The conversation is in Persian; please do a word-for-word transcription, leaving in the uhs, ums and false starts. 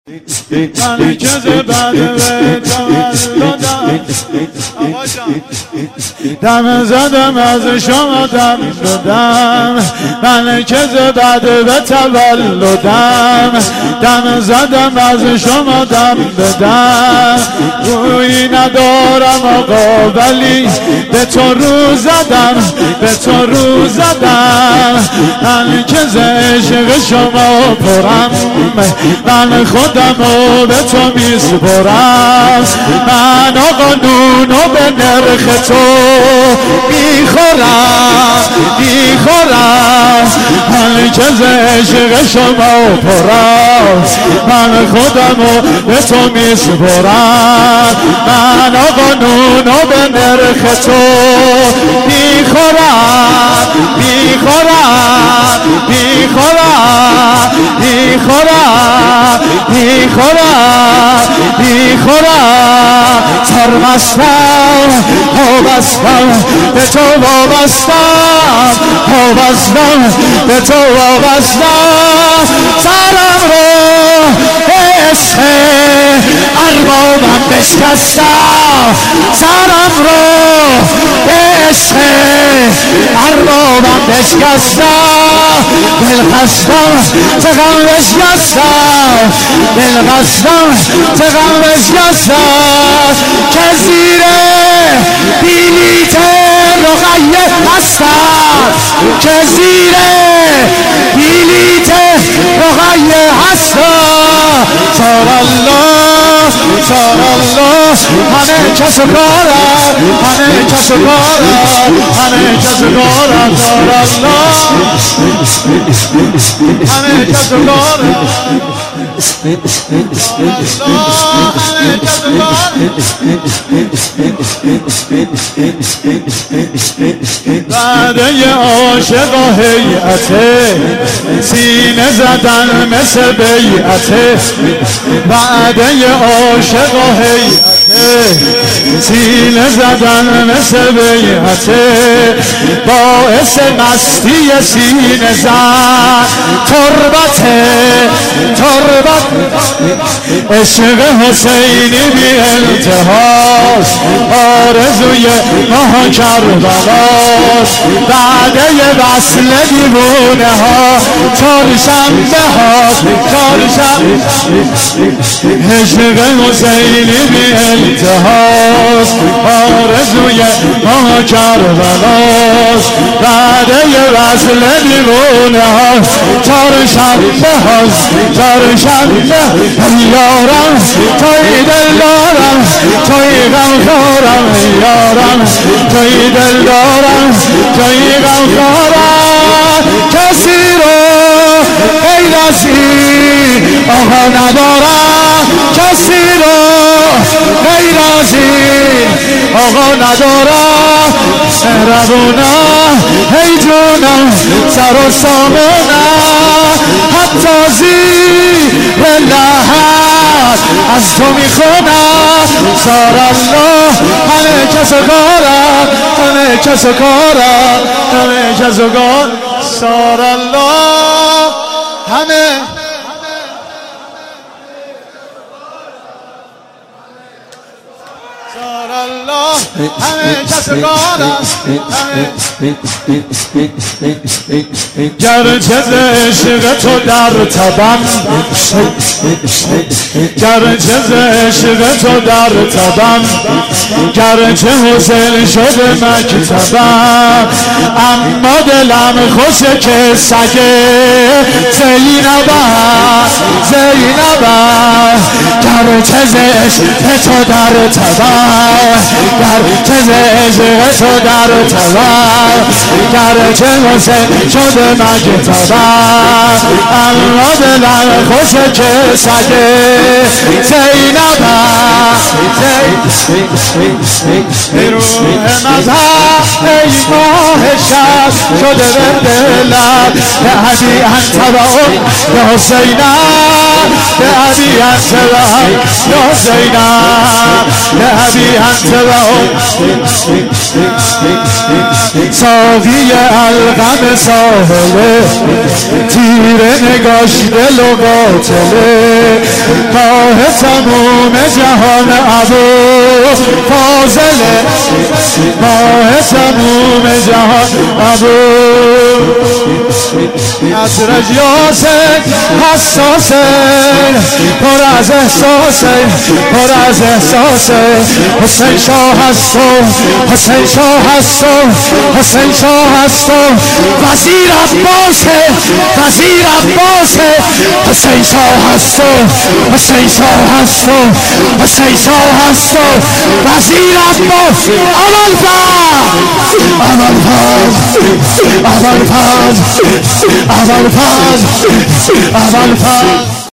من که زبد به تولدم آقا جان دم زدم از شما دم دادم من که زبد به تولدم دم زدم از شما دم دادم روی ندارم آقا ولی به تو رو زدم به تو رو زدم من که ز عشق شما پرم من خودم و به تو میسپرم من آقا نونو به نرخ تو میخورم میخورم من که ز عشق شما پرم من خودم و به تو میسپرم من آقا نونو به نرخ تو میخورم میخورم میخورم میخورم میخورم میخورم سرمستم وابستم به تو وابستم وابستم به تو وابستم سرم رو به عشق اربابم بشکستم سرم رو به عشق اربابم بشکستم دل خستم چه غم بشکستم دل خستم چه غم بشکستم که زیر بلیط رقیه هستم که زیر بلیط رقیه هستم چار الله چار الله همه کس کارم همه کس کارم همه کس کارم چار الله همه کس کارم بعده عاشق و هیئته سینه زدن مثل بیعته بعده عاشق و هیئته سینه زدن مثل بیعته باعث مستی سینه زن تربته تربت عشق حسینی بی انتهاست آرزوی ماه کربلاست بعده وصل دیوونه ها چهارشنبه ها چهارشنبه عشق حسینی بی انتهاست آرزوی ماه کربلاست بعده وصل دیوونه ها چهارشنبه هاست چهارشنبه یارم توی دل دارم توی غم خورم یارم توی دل دارم توی غم خورم کسی رو غیر از این آقا ندارم کسی رو غیر از این آقا ندارم مهربونم ای جونم سر و سامونم حتی زیر لحد از تو میخونم سار الله همه کس کارم همه کس کارم همه کس کارم سار الله همه سار الله همه کس کارم گرچه ز عشق تو در تبم گرچه ز عشق تو در تبم گرچه حسین شده مکتبم اما دلم خوشه که سگه زینبم زینبم گرچه ز عشق تو در تبم گرچه ز عشق تو در تبم گرچه حسین شده مکتبم اما دلم خوشه که سگه زینبم ای روح مذهب ای ماه شب شده به دلم به عدی انت و به حسینم به عدی انت و یا زینب لعبی انت و ساقی القم ساحله تیر نگاش دل و قاتله ماه تموم جهان ابو فاضله ماه تموم جهان ابو عطرش یاسک حساسه پر از احساسه پر از احساسه حسین شاه هستو حسین شاه هستو حسین شاه هستو وزیر عباسه وزیر عباسه حسین شاه هستو حسین شاه هستو حسین شاه هستو وزیر عباس اول فرد اول فرد اول فرد اول فرد اول فرد